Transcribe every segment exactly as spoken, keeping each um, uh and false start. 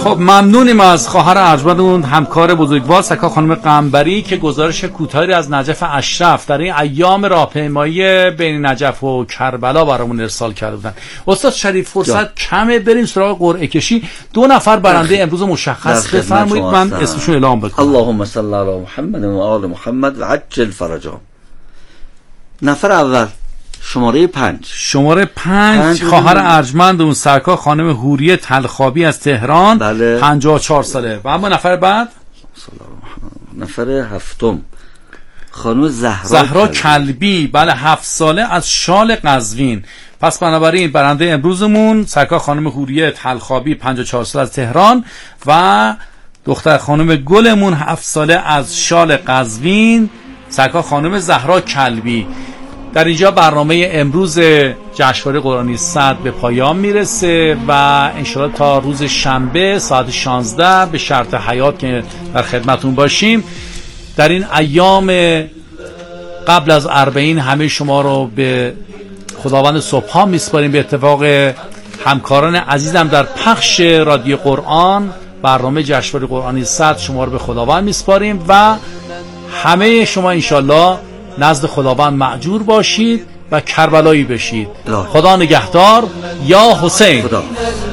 خب ممنونیم از خواهر ارجمندمون همکار بزرگوار سکا خانم قنبری که گزارش کوتاهی از نجف اشرف در این ایام راهپیمایی بین نجف و کربلا برامون ارسال کرده بودن. استاد شریف فرصت کمه، بریم سراغ قرعه کشی. دو نفر برنده امروز مشخص بفرمایید، من اسمشون اعلام بکنم. اللهم صل علی محمد و آل محمد و عجل فرجهم. نفر اول شماره پنج شماره پنج خواهر ارجمند اون سرکار خانم حوریه تلخابی از تهران. بله. پنجاه و چهار ساله. و اما نفر بعد نفر هفتم خانم زهرا زهرا کلبی. بله هفت ساله از شال قزوین. پس بنابراین برنده امروزمون سرکار خانم حوریه تلخابی پنجاه و چهار ساله از تهران و دختر خانم گلمون هفت ساله از شال قزوین سرکار خانم زهرا کلبی. در اینجا برنامه امروز جشنواره قرآنی صدر به پایان میرسه و انشاءالله تا روز شنبه ساعت شانزده به شرط حیات که در خدمتون باشیم. در این ایام قبل از اربعین همه شما رو به خداوند سبحان میسپاریم. به اتفاق همکاران عزیزم در پخش رادیو قرآن برنامه جشنواره قرآنی صدر شما رو به خداوند میسپاریم و همه شما انشالله نزد خداوند مأجور باشید و کربلایی بشید. خدا نگهدار. یا حسین. خدا.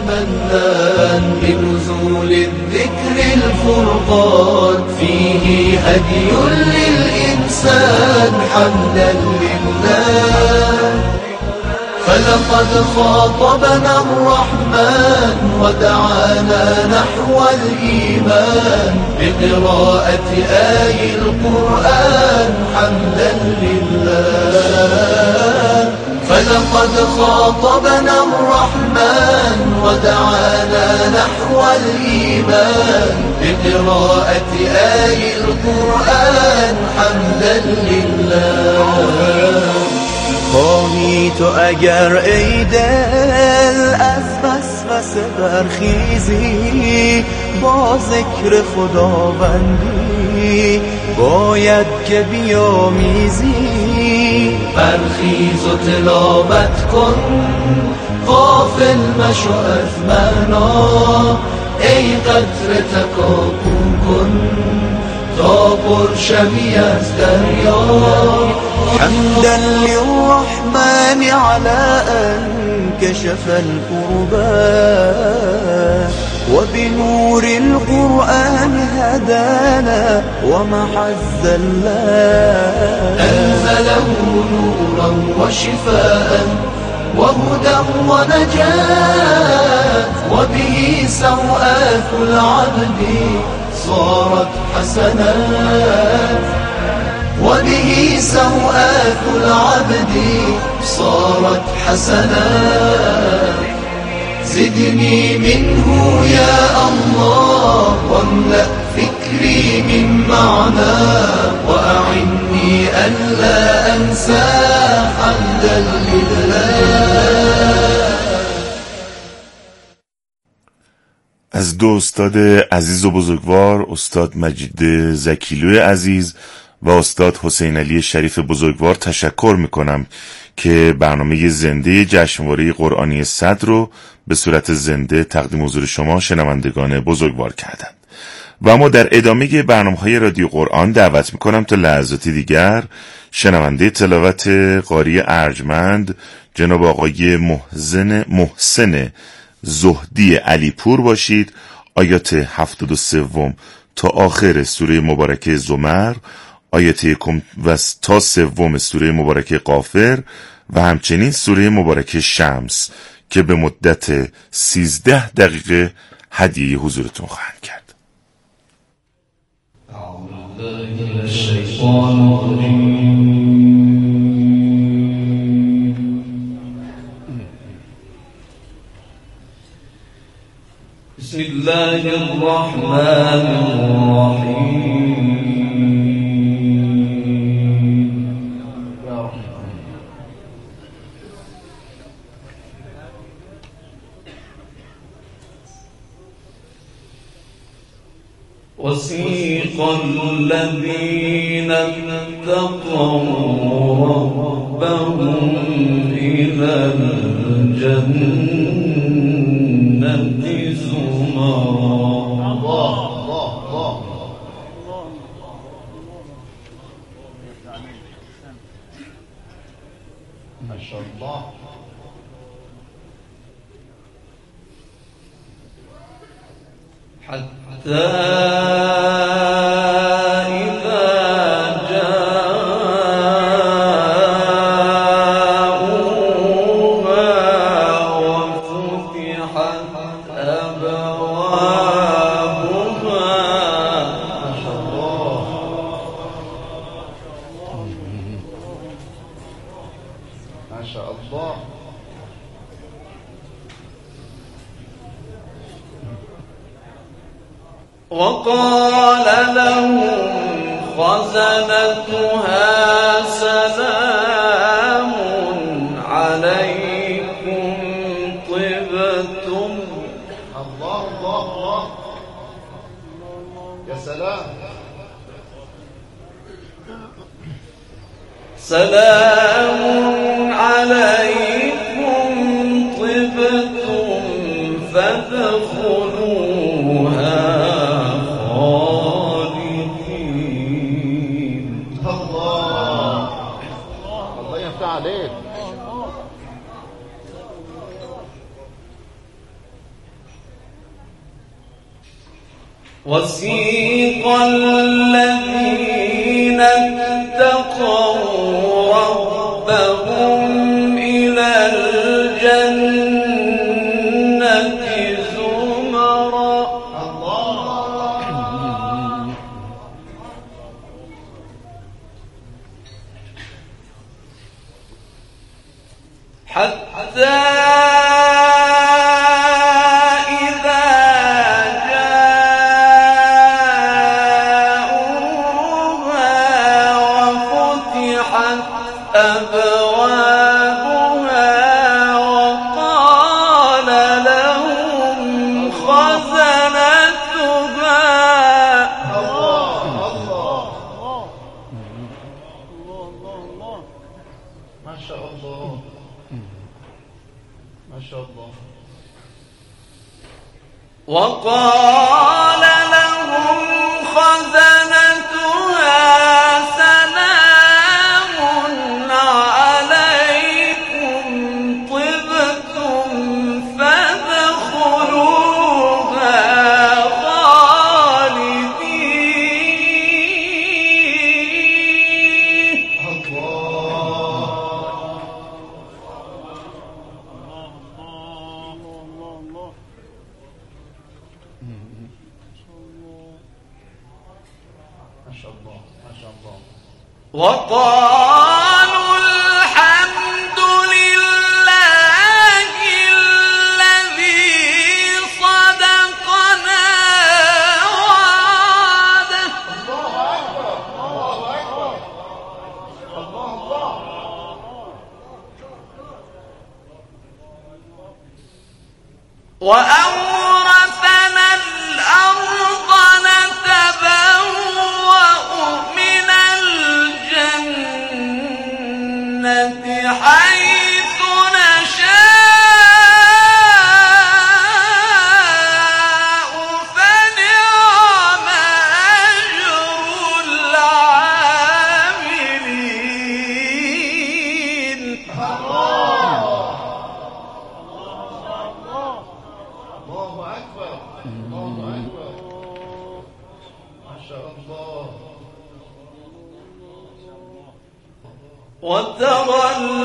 فلقد خاطبنا الرحمن ودعانا نحو الإيمان بقراءة آي القرآن حمدا لله. فلقد خاطبنا الرحمن ودعانا نحو الإيمان بقراءة آي القرآن حمدا لله. خواهی تو اگر ای دل از وسوسه برخیزی، با ذکر خداوندی باید که بیامیزی. برخیز و تلاوت کن غافل مشو از معنا، ای قطره تکاپو کن تا پر شوی از دریا. حمدا للرحمن على أن كشف الكربات وبنور القرآن هدانا ومحى الزلات. أنزله نورا وشفاء وهدى ونجاة، وبه سوءات العبد صارت حسنات. وبه سوءات العبد صارت حسنات. زدني منه يا الله واملأ فكري من معنى، وأعني ألا أنسى حمدا لله. از دو استاد عزیز و بزرگوار، استاد مجید زکیلوی عزیز و استاد حسین علی شریف بزرگوار تشکر میکنم که برنامه زنده جشنواره قرآنی صدر رو به صورت زنده تقدیم حضور شما شنوندگان بزرگوار کردند. و اما در ادامه برنامه‌های رادیو قرآن دعوت میکنم تا لحظاتی دیگر شنونده تلاوت قاری ارجمند جناب آقای محسن محسن زهدی علیپور باشید. آیات هفتاد و سه تا آخر سوره مبارکه زمر، آیات یکم و تا سوم سوره مبارکه غافر و همچنین سوره مبارکه شمس که به مدت سیزده دقیقه هدیه حضورتون خواهند کرد. بسم الله الرحمن الرحیم. وسيق الذين اتقوا ربهم إلى الجنة زمرا. الله الله الله. ما شاء الله. حتى وقال لهم خزنتها سلام عليكم طبتم. الله الله الله. يا سلام. سلام عليكم طبتم فادخلوها خالدين. الله الله يفتح عليك. وسيق الذين اتقوا ربهم إلى الجنة زمرا. الله. حتى وقال لهم خزنتها سلام عليكم طبتم فادخلوها خالدين. وقالوا الحمد لله الذي صدقنا وعده. الله أكبر. الله الله. وأورثنا الأرض نتبوأ من الجنة حيث نشاء فنعم أجر العاملين. الله أكبر. الله أكبر. ما شاء الله. وترى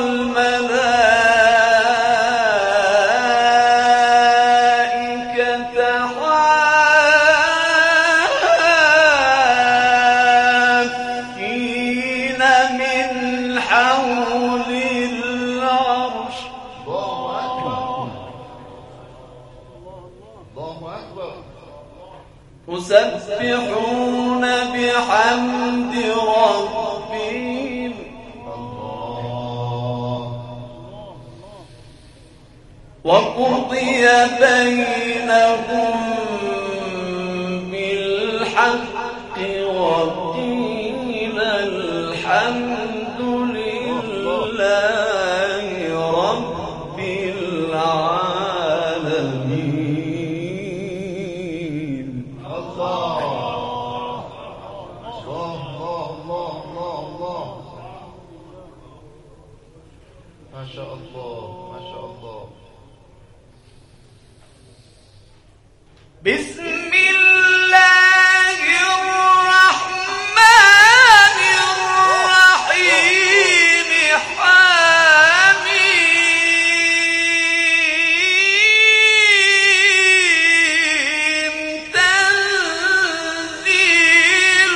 الملائكة حافين من حول العرش. الله أكبر. الله أكبر. يسبحون بحمد ربهم وقضي بينهم بالحق وقيل الحمد لله رب العالمين. بسم الله الرحمن الرحيم حميم تنزيل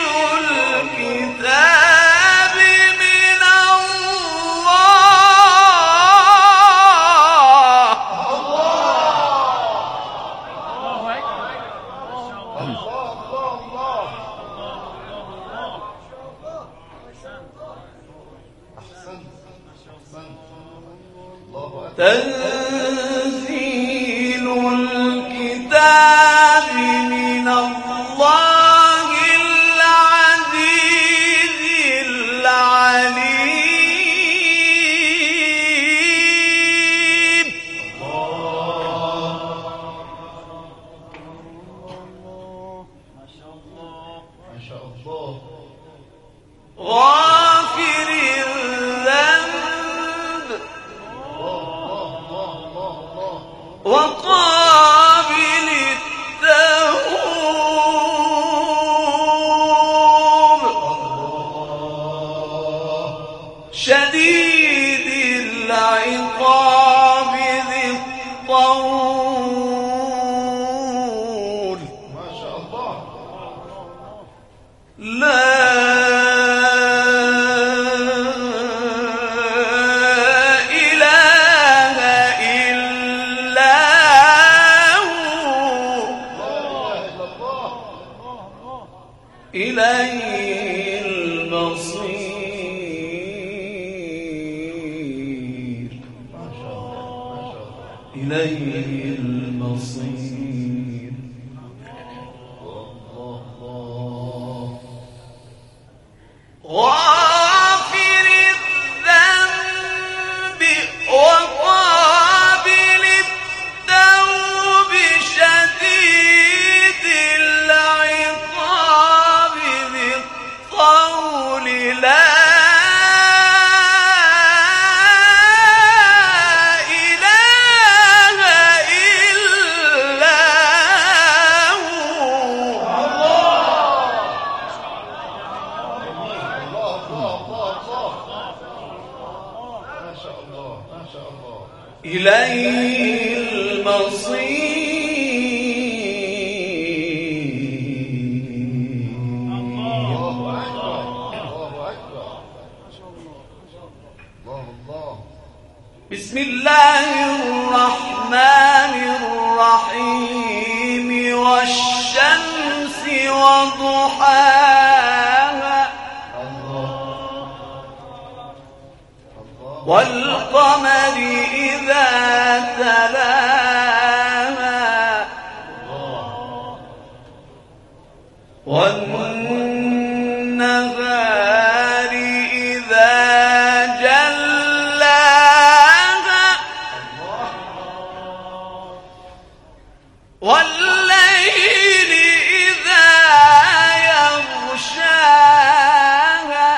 الكتاب من تنزيل الكتاب من الله العزيز العليم غافر الذنب وقابل التوب شديد العقاب ذي الطول لا إليه المصير إليه المصير غافر الذنب وقابل التوب شديد العقاب ذي الطول لا إليه المصير الله أكبر الله أكبر الله الله بسم الله الرحمن الرحيم والشمس وضحاها والقمر إذا تلاها والنهار إذا جلاها والليل إذا يغشاها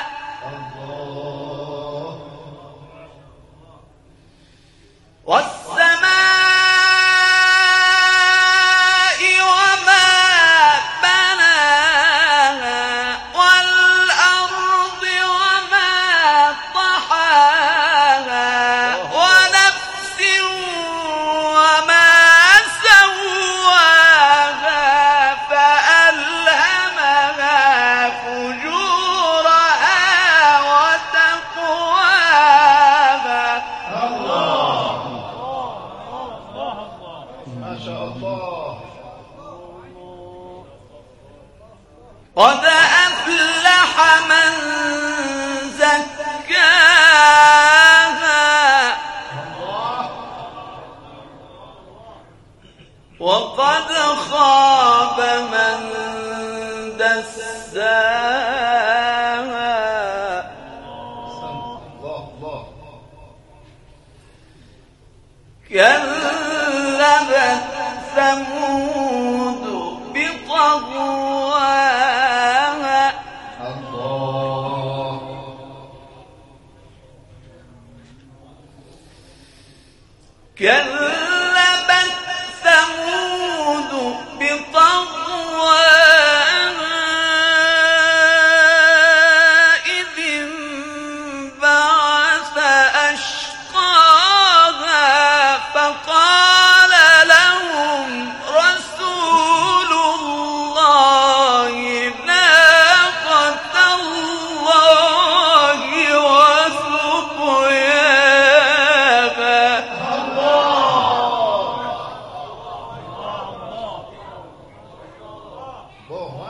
والسماء وما بناها والأرض وما طحاها ونفس وما سواها فألهمها فجورها وتقواها ما شاء الله قد أفلح من زكاها وقد خاب من دساها الله الله كذبت ثمود بطغواها الله كذبت ثمود بطغواها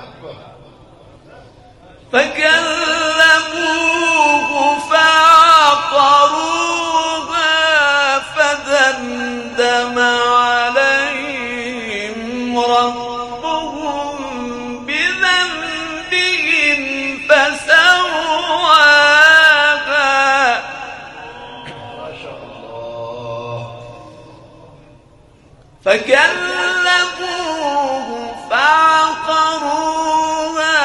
فكذبوه فعقروها فدمدم عليهم ربهم بذنبهم فسواها فكذبوه فعقروها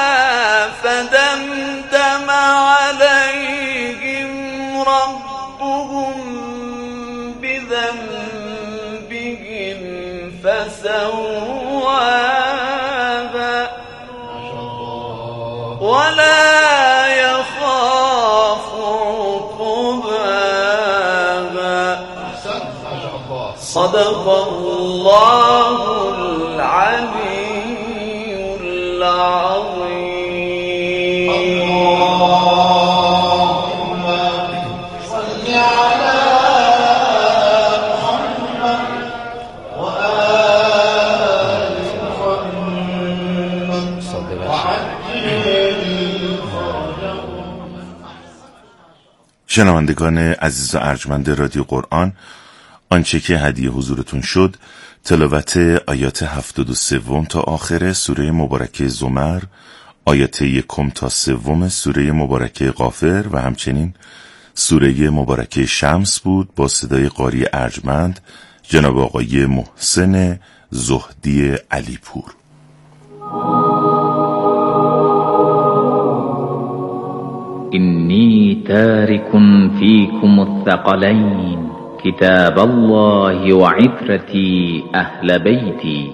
فدمدم عليهم ربهم بذنبهم فسواها ولا يخاف عقباها. صدق الله العلي العظيم. اللهم صل على محمد وآل محمد وعجل فرجهم. شنوندگان عزیز و ارجمند رادیو قرآن، آنچه که هدیه حضورتون شد تلاوت آیات هفتاد و سوم تا آخر سوره مبارکه زمر، آیات یکم تا سوم سوره مبارکه غافر و همچنین سوره مبارکه شمس بود با صدای قاری ارجمند جناب آقای محسن زهدی علیپور. إني تارك فيكم الثقلين كتاب الله وعترتي أهل بيتي.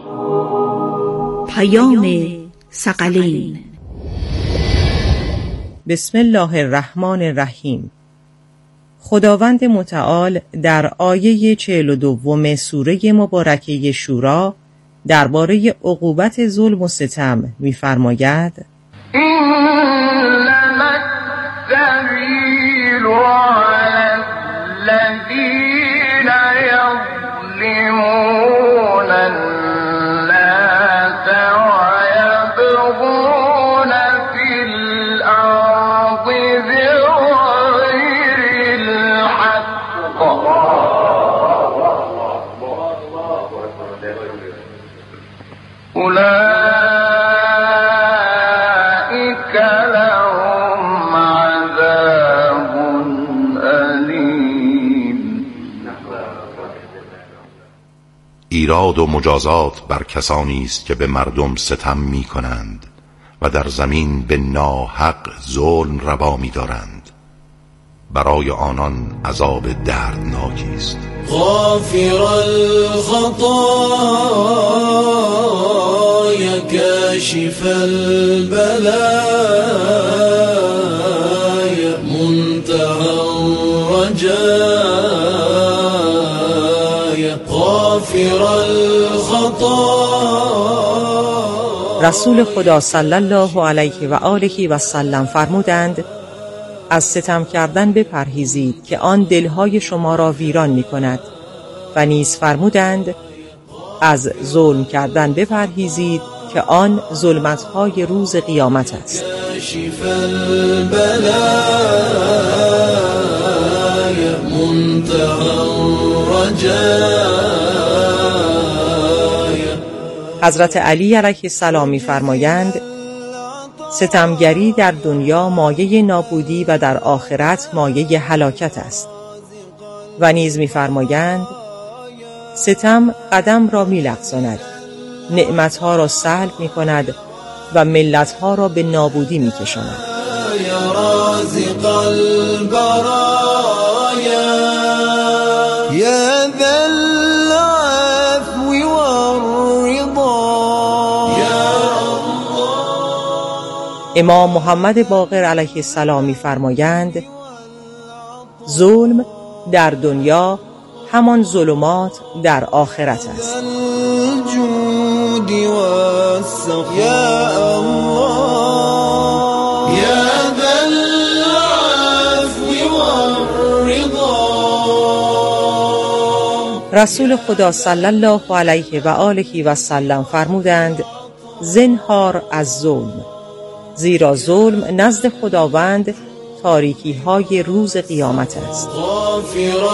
پیام ثقلین. بسم الله الرحمن الرحیم. خداوند متعال در آیه چهل و دوم سوره مبارکه شورا درباره عقوبت ظلم و ستم می‌فرماید: إنما السبيل على الذين يظلمون الناس ويبغون في الأرض بغير الحق أولئك لهم عذاب أليم. ایراد و مجازات بر کسانی است که به مردم ستم می کنند و در زمین به ناحق ظلم روا می دارند. برای آنان عذاب دردناکی است. غافر الخطايا كاشف البلايا منتهى الرجايا غافر الخطايا. رسول خدا صلی الله علیه و آله و سلم فرمودند: از ستم کردن بپرهیزید که آن دلهای شما را ویران می کند. و نیز فرمودند: از ظلم کردن بپرهیزید که آن ظلمتهای روز قیامت است. حضرت علی علیه السلام می فرمایند: ستمگری در دنیا مایه نابودی و در آخرت مایه هلاکت است. و نیز می‌فرمایند: ستم قدم را می‌لغزاند، نعمتها را سلب می‌کند و ملتها را به نابودی می‌کشاند. یا رازق البرایا یا ذا العفو والرضا. امام محمد باقر علیه السلام می‌فرمایند: ظلم در دنیا همان ظلمات در آخرت است. رسول خدا صلی الله علیه و آله و سلم فرمودند: زنهار از ظلم، زیرا ظلم نزد خداوند تاریکی های روز قیامت است. غافر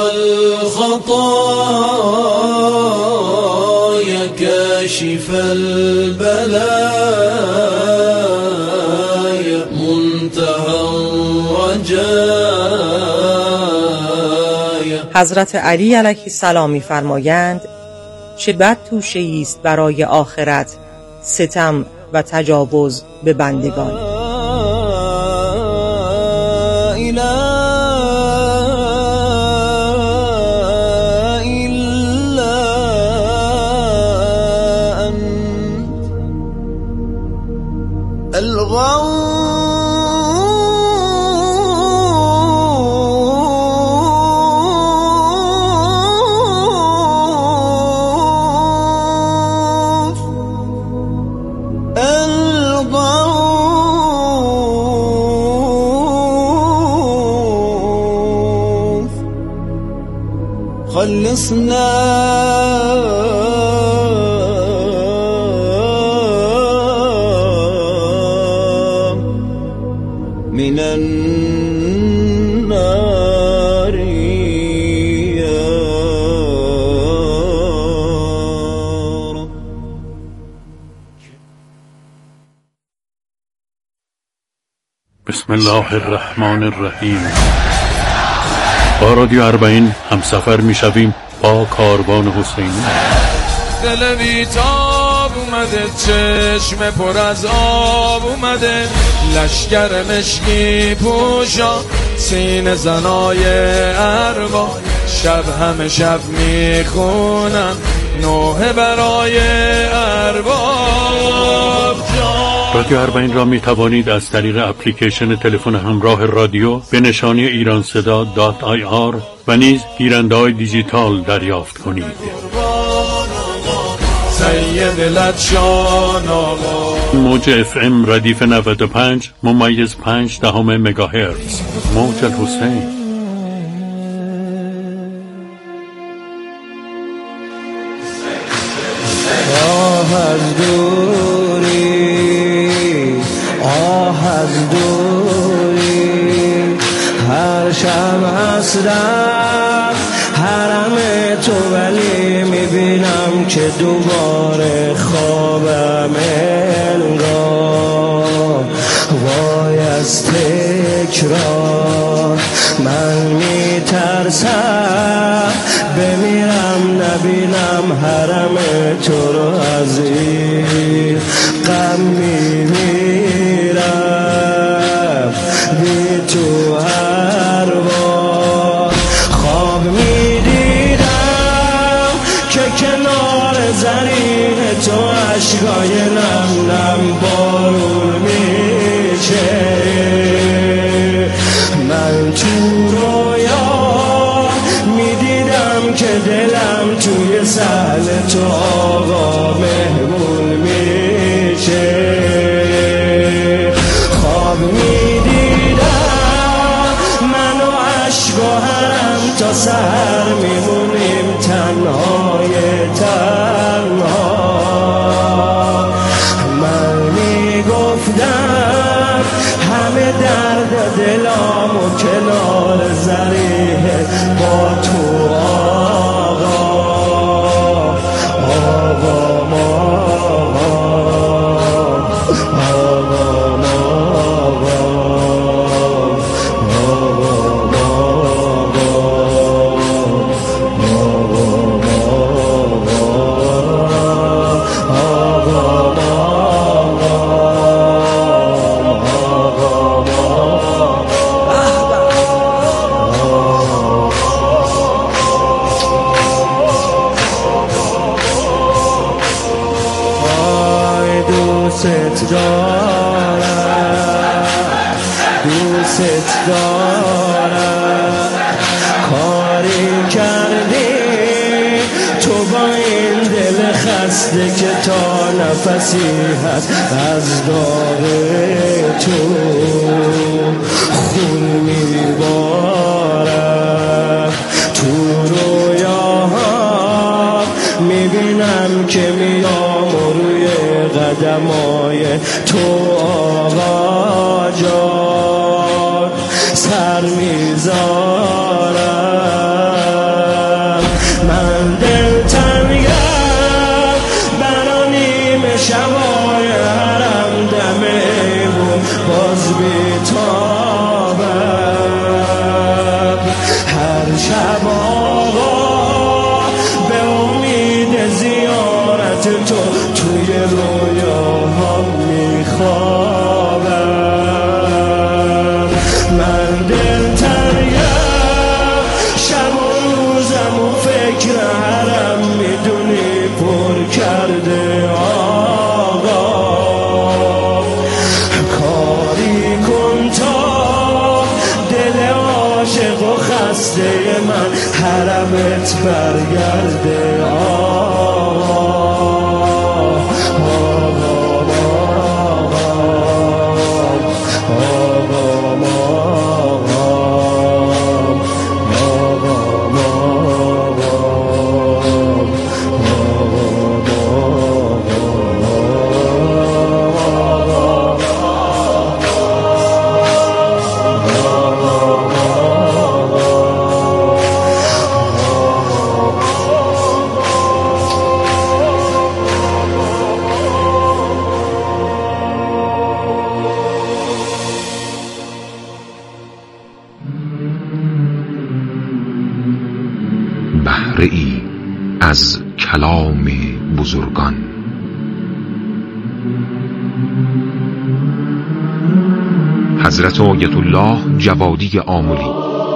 الخطايا كاشف البلايا منتهى الرجايا. حضرت علی علیه السلام می‌فرمایند چه بد توشه‌ای است برای آخرت ستم و تجاوز به بندگان. خلصنا من النار يا رب. بسم الله الرحمن الرحیم. با رادیو اربعین همسفر میشویم با کاروان حسینی. دل بیتاب اومده، چشم پر از آب اومده، لشگر مشکی پوشا سین زنای ارباب، شب همه شب میخونن نوحه برای ارباب. رادیو اربعین را می توانید از طریق اپلیکیشن تلفن همراه رادیو به نشانی ایران صدا دات آی آر و نیز گیرنده های دیجیتال دریافت کنید. موج اف ام ردیف نود و پنج ممیز پنج دهم مگاهرتز. موج الحسین. آه از دوری، آه از دوری، هر شب حسرت حرم تو، ولی میبینم که دوباره خوابم انگار. وای از تکرار من میترسم بمیرم نبینم حرم تو رو، از این غم میمیرم بی تو هر بار. خواب میدیدم که کنار زرین تو اشکای نم نم بارون میشه. من تو رویا میدیدم که دلم توی سهل تو آقا مهمون میشه. خواب میدیدم من و عشق و حرم تا سحر میمونیم تنهای تنها. من میگفتم همه درد دلام و کنار زریح با تو آقا. آقا ما دوست دارم، دوست دارم. کاری کردی تو با این دل خسته که تا نفسی هست از داغ تو خون میبارم. تو رویاها میبینم که میام و روی قدمای تو آقا جان سر میذارم. من دل تنگم برا نیمه شبای حرم دم ایمون باز بیتابم. هر شب آقا به امید زیارت تو توی رویاها میخوابم. من دل تنگم شب و روزم و فکر حرم میدونی پر کرده آقا. کاری کن تا دل عاشق و خسته من حرمت برگرده آقا. بهره‌ای از کلام بزرگان. حضرت آیت الله جوادی آملی.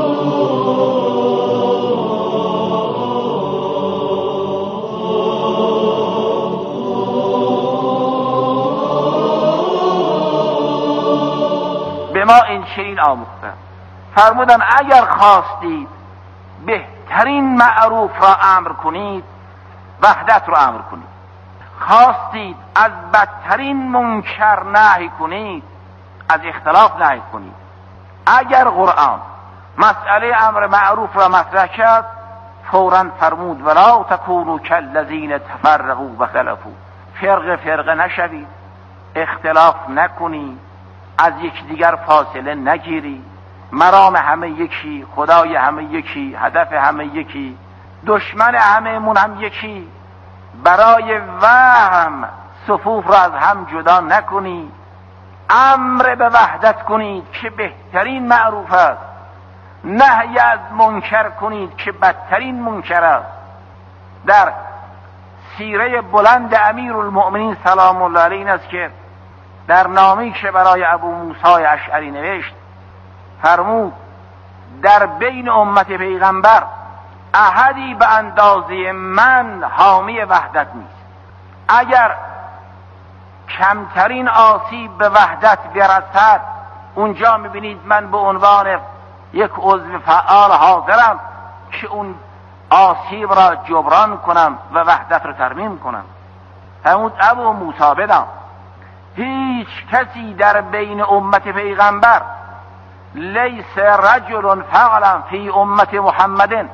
به ما این چنین آموختند، فرمودن اگر خواستید بهترین معروف را امر کنید وحدت را امر کنید، خواستید از بدترین منکر نهی کنید از اختلاف نهی کنید. اگر قرآن مسئله امر معروف را مطرح کرد فوراً فرمود ولا تکونوا کالذین تفرقوا و اختلفوا، فرقه فرقه نشوید، اختلاف نکنید، از یکدیگر فاصله نگیرید، مرام همه یکی، خدای همه یکی، هدف همه یکی، دشمن همه مون هم یکی. برای وهم صفوف را از هم جدا نکنید، امر به وحدت کنید که بهترین معروف است، نهی از منکر کنید که بدترین منکر است. در سیره بلند امیرالمؤمنین سلام الله علیه این است که در نامه‌ای که برای ابو موسی اشعری نوشت فرمود در بین امت پیغمبر احدی به اندازه من حامی وحدت نیست. اگر کمترین آسیب به وحدت برسد اونجا میبینید من به عنوان یک عضو فعال حاضرم که اون آسیب را جبران کنم و وحدت را ترمیم کنم. فرمود ابو موسی بدان هیچ کسی در بین امت پیغمبر لیس رجل فعلا فی امت محمد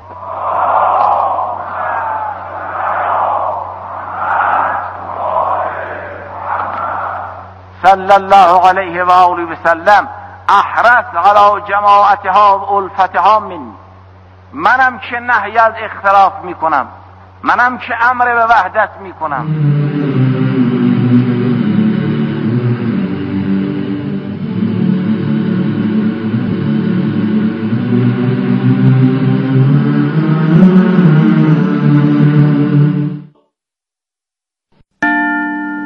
صلی الله علیه و آله و سلم احرص علی جماعتها و الفتها منی. منم که نهی از اختلاف میکنم، منم که امر به وحدت میکنم،